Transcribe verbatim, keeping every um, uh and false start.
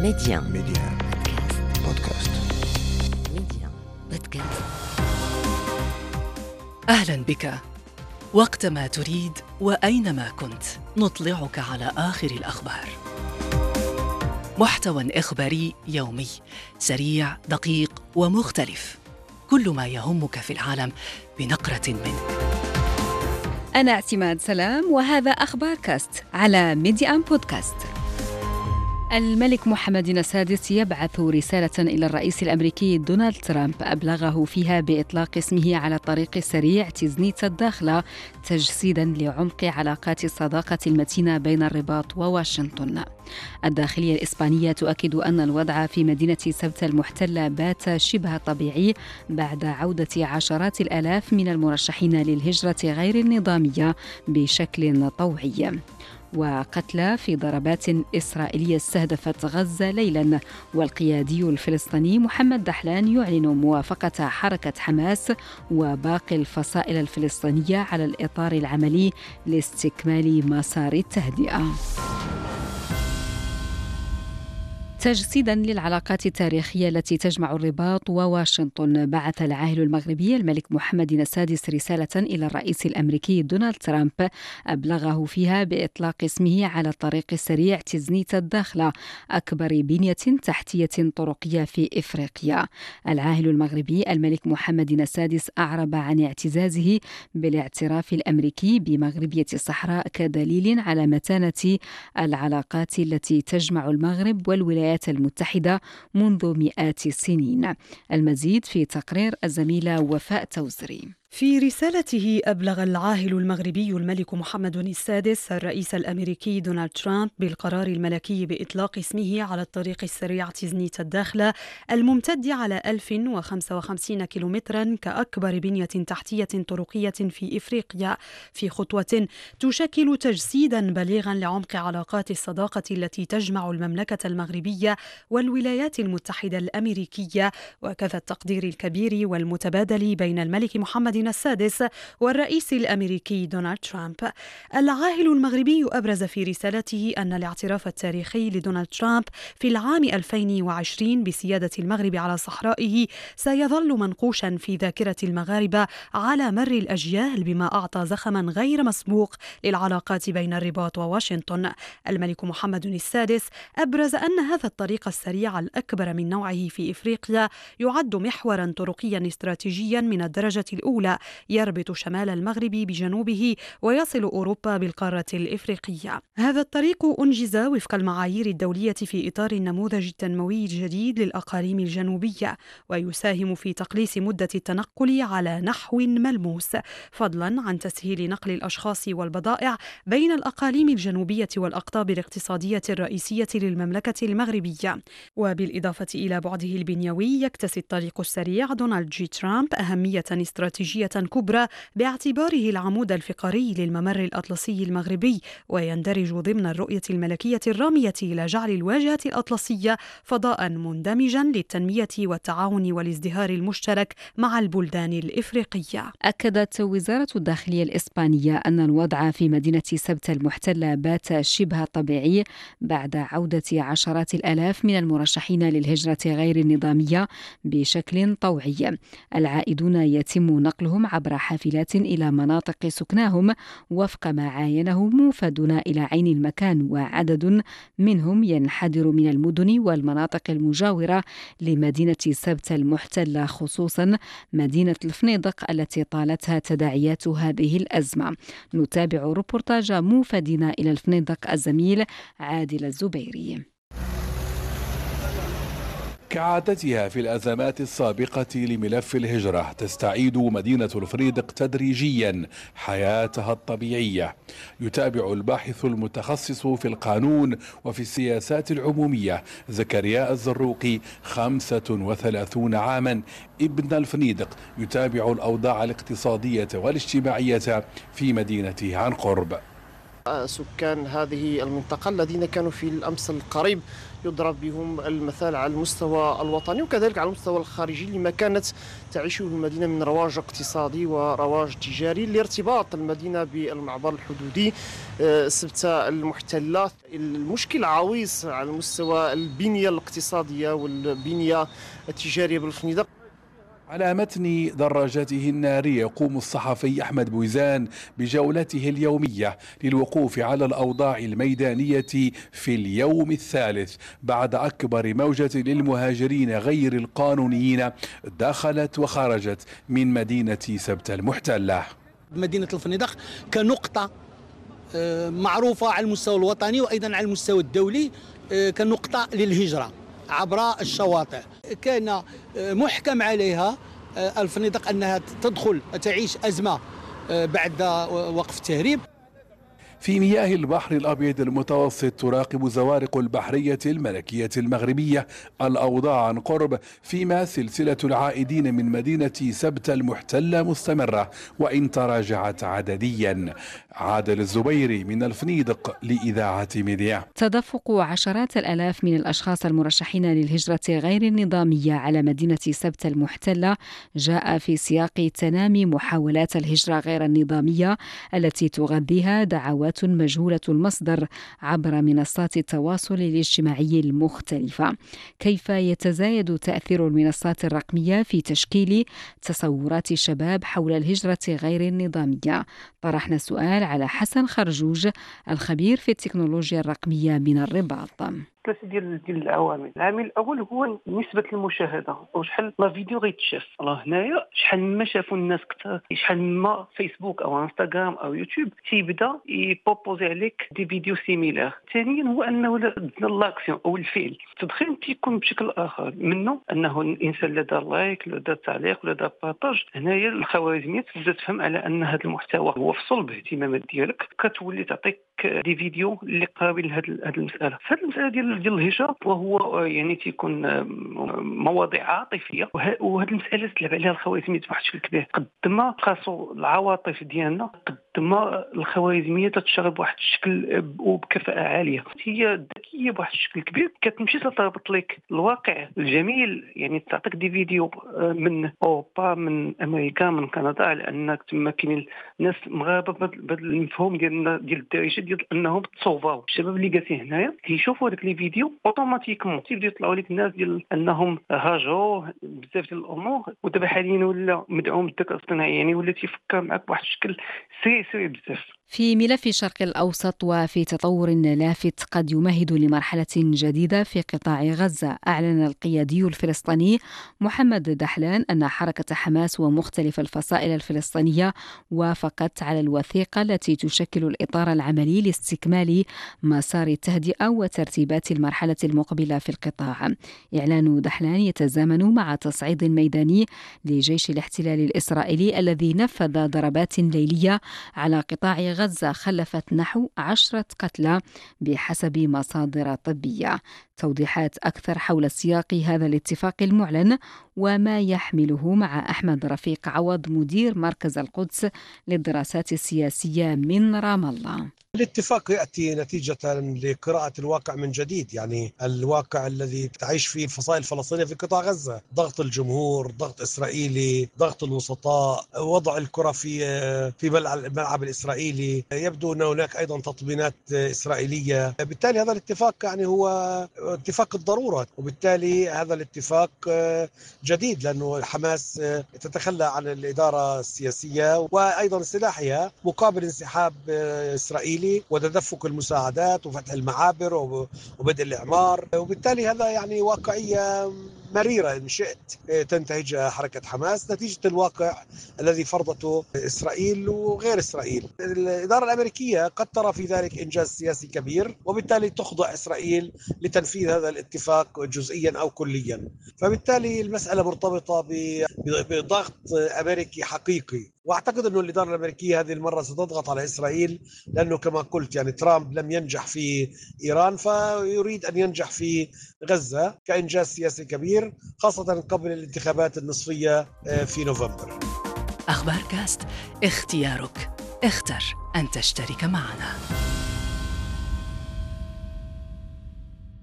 ميديان ميديان بودكاست. ميديان بودكاست. أهلا بك. وقتما تريد وأينما كنت نطلعك على آخر الأخبار. محتوى إخباري يومي سريع دقيق ومختلف، كل ما يهمك في العالم بنقرة منه. أنا اعتماد سلام وهذا أخبار كاست على ميديان بودكاست. الملك محمد السادس يبعث رسالة إلى الرئيس الأمريكي دونالد ترامب أبلغه فيها بإطلاق اسمه على الطريق السريع تزنيت الداخلة، تجسيداً لعمق علاقات الصداقة المتينة بين الرباط وواشنطن. الداخلية الإسبانية تؤكد أن الوضع في مدينة سبتة المحتلة بات شبه طبيعي بعد عودة عشرات الآلاف من المرشحين للهجرة غير النظامية بشكل طوعي. وقتلى في ضربات إسرائيلية استهدفت غزة ليلاً، والقيادي الفلسطيني محمد دحلان يعلن موافقة حركة حماس وباقي الفصائل الفلسطينية على الإطار العملي لاستكمال مسار التهدئة. تجسيداً للعلاقات التاريخية التي تجمع الرباط وواشنطن، بعث العاهل المغربي الملك محمد السادس رسالة إلى الرئيس الأمريكي دونالد ترامب أبلغه فيها بإطلاق اسمه على الطريق السريع تزنيت الداخلة، أكبر بنية تحتية طرقية في إفريقيا. العاهل المغربي الملك محمد السادس أعرب عن اعتزازه بالاعتراف الأمريكي بمغربية الصحراء كدليل على متانة العلاقات التي تجمع المغرب والولايات المتحدة منذ مئات السنين. المزيد في تقرير الزميلة وفاء توزري. في رسالته أبلغ العاهل المغربي الملك محمد السادس الرئيس الأمريكي دونالد ترامب بالقرار الملكي بإطلاق اسمه على الطريق السريع تزنيت الداخلة الممتد على ألف وخمسة وخمسين كيلومترا كأكبر بنية تحتية طرقية في إفريقيا، في خطوة تشكل تجسيدا بليغا لعمق علاقات الصداقة التي تجمع المملكة المغربية والولايات المتحدة الأمريكية، وكذا التقدير الكبير والمتبادل بين الملك محمد السادس والرئيس الأمريكي دونالد ترامب. العاهل المغربي أبرز في رسالته أن الاعتراف التاريخي لدونالد ترامب في العام ألفين وعشرين بسيادة المغرب على صحرائه سيظل منقوشا في ذاكرة المغاربة على مر الأجيال، بما أعطى زخما غير مسبوق للعلاقات بين الرباط وواشنطن. الملك محمد السادس أبرز أن هذا الطريق السريع الأكبر من نوعه في إفريقيا يعد محورا طرقيا استراتيجيا من الدرجة الأولى، يربط شمال المغرب بجنوبه ويصل أوروبا بالقارة الإفريقية. هذا الطريق أنجز وفق المعايير الدولية في إطار النموذج التنموي الجديد للأقاليم الجنوبية، ويساهم في تقليص مدة التنقل على نحو ملموس، فضلا عن تسهيل نقل الأشخاص والبضائع بين الأقاليم الجنوبية والأقطاب الاقتصادية الرئيسية للمملكة المغربية. وبالإضافة إلى بعده البنيوي، يكتسي الطريق السريع دونالد جي ترامب أهمية استراتيجية كبرى باعتباره العمود الفقري للممر الأطلسي المغربي، ويندرج ضمن الرؤية الملكية الرامية إلى جعل الواجهة الأطلسية فضاء مندمجا للتنمية والتعاون والازدهار المشترك مع البلدان الإفريقية. أكدت وزارة الداخلية الإسبانية أن الوضع في مدينة سبتة المحتلة بات شبه طبيعي بعد عودة عشرات الآلاف من المرشحين للهجرة غير النظامية بشكل طوعي. العائدون يتم نقلهم عبر حافلات إلى مناطق سكناهم وفق ما عاينه موفدون إلى عين المكان، وعدد منهم ينحدر من المدن والمناطق المجاورة لمدينة سبتة المحتلة، خصوصا مدينة الفنيدق التي طالتها تداعيات هذه الأزمة. نتابع روبورتاج موفدين إلى الفنيدق الزميل عادل الزبيري. كعادتها في الأزمات السابقة لملف الهجرة، تستعيد مدينة الفريدق تدريجيا حياتها الطبيعية. يتابع الباحث المتخصص في القانون وفي السياسات العمومية زكريا الزروقي، خمسة وثلاثون عاما، ابن الفنيدق، يتابع الأوضاع الاقتصادية والاجتماعية في مدينته عن قرب. سكان هذه المنطقة الذين كانوا في الأمس القريب يضرب بهم المثال على المستوى الوطني وكذلك على المستوى الخارجي لما كانت تعيشه المدينة من رواج اقتصادي ورواج تجاري لارتباط المدينة بالمعبر الحدودي سبتة المحتلة. المشكل عويص على مستوى البنية الاقتصادية والبنية التجارية بالفنيدق. على متن دراجته النارية يقوم الصحفي أحمد بويزان بجولته اليومية للوقوف على الأوضاع الميدانية في اليوم الثالث بعد أكبر موجة للمهاجرين غير القانونيين دخلت وخرجت من مدينة سبتة المحتلة. مدينة الفنيدق كنقطة معروفة على المستوى الوطني وأيضا على المستوى الدولي كنقطة للهجرة عبر الشواطئ. كان محكم عليها الفنيدق أنها تدخل تعيش أزمة بعد وقف التهريب. في مياه البحر الأبيض المتوسط تراقب زوارق البحرية الملكية المغربية الأوضاع عن قرب، فيما سلسلة العائدين من مدينة سبتة المحتلة مستمرة وإن تراجعت عدديا. عادل الزبيري من الفنيدق لإذاعة ميديا. تدفق عشرات الآلاف من الأشخاص المرشحين للهجرة غير النظامية على مدينة سبتة المحتلة جاء في سياق تنامي محاولات الهجرة غير النظامية التي تغذيها دعوات مجهولة المصدر عبر منصات التواصل الاجتماعي المختلفة. كيف يتزايد تأثير المنصات الرقمية في تشكيل تصورات الشباب حول الهجرة غير النظامية؟ طرحنا السؤال على حسن خرجوج الخبير في التكنولوجيا الرقمية من الرباط. ثلاثه ديال ديال العوامل. العامل الاول هو نسبه المشاهده وشحال ما فيديو غيتشاف. الله هنايا شحال ما شافوا الناس كثر، شحال ما فيسبوك او انستغرام او يوتيوب تيبدا يبروبوزي عليك دي فيديو سيميلار. ثانيا هو انه لاكسيون او الفعل التدخين تيكون بشكل اخر منه، انه الانسان لا دار لايك لا دار تعليق ولا دار بارطاج. هنايا الخوارزميات تبدا تفهم على ان هذا المحتوى هو في صلب اهتمامات ديالك، كتولي تعطيك دي فيديو اللي قابل لهذه المساله. هذه المساله ديال ديال الهجره وهو يعني تيكون مواضيع عاطفيه، وهذه المساله تلعب عليها الخوارزميات بواحد الشكل كبير. قد ما قاسوا العواطف ديالنا قد ما الخوارزميات تشتغل بواحد الشكل وبكفاءه عاليه. هي ذكيه بواحد الشكل كبير، كتمشي تربط لك الواقع الجميل، يعني تعطيك دي فيديو من اوروبا من امريكا من كندا على انك تما كاين ناس مغاربه بهذا المفهوم ديال ديال الدارجه ديال انهم تصوفاو. الشباب اللي جالسين هنايا كيشوفوا هذاك لي فيديو اوتوماتيكمون تيبداو يطلعوا لك الناس ديال انهم هاجروا بزاف ديال الامور، ودابا حاليا ولا مدعوم بالذكاء الاصطناعي، يعني ولا تيفكر معك بواحد الشكل سريع سريع بزاف. في ملف الشرق الأوسط وفي تطور لافت قد يمهد لمرحلة جديدة في قطاع غزة، أعلن القيادي الفلسطيني محمد دحلان أن حركة حماس ومختلف الفصائل الفلسطينية وافقت على الوثيقة التي تشكل الإطار العملي لاستكمال مسار التهدئة وترتيبات المرحلة المقبلة في القطاع. إعلان دحلان يتزامن مع تصعيد ميداني لجيش الاحتلال الإسرائيلي الذي نفذ ضربات ليلية على قطاع غزة غزة خلفت نحو عشرة قتلى بحسب مصادر طبية. توضيحات أكثر حول سياق هذا الاتفاق المعلن وما يحمله مع أحمد رفيق عوض مدير مركز القدس للدراسات السياسية من رام الله. الاتفاق يأتي نتيجة لقراءة الواقع من جديد، يعني الواقع الذي تعيش فيه الفصائل الفلسطينية في قطاع غزة، ضغط الجمهور، ضغط إسرائيلي، ضغط الوسطاء، وضع الكرة في في الملعب الإسرائيلي. يبدو أن هناك أيضا تطمينات إسرائيلية، بالتالي هذا الاتفاق يعني هو اتفاق الضرورة، وبالتالي هذا الاتفاق جديد لأنه حماس تتخلى عن الإدارة السياسية وأيضا سلاحها مقابل انسحاب إسرائيلي وتدفق المساعدات وفتح المعابر وبدء الإعمار، وبالتالي هذا يعني واقعية مريرة إن شئت تنتهجها حركة حماس نتيجة الواقع الذي فرضته إسرائيل وغير إسرائيل. الإدارة الأمريكية قد ترى في ذلك إنجاز سياسي كبير، وبالتالي تخضع إسرائيل لتنفيذ هذا الاتفاق جزئيا أو كليا، فبالتالي المسألة مرتبطة بضغط أمريكي حقيقي. واعتقد انه الاداره الامريكيه هذه المره ستضغط على اسرائيل، لانه كما قلت يعني ترامب لم ينجح في ايران فيريد ان ينجح في غزه كانجاز سياسي كبير، خاصه قبل الانتخابات النصفيه في نوفمبر. اخبار كاست، اختيارك، اختر ان تشترك معنا.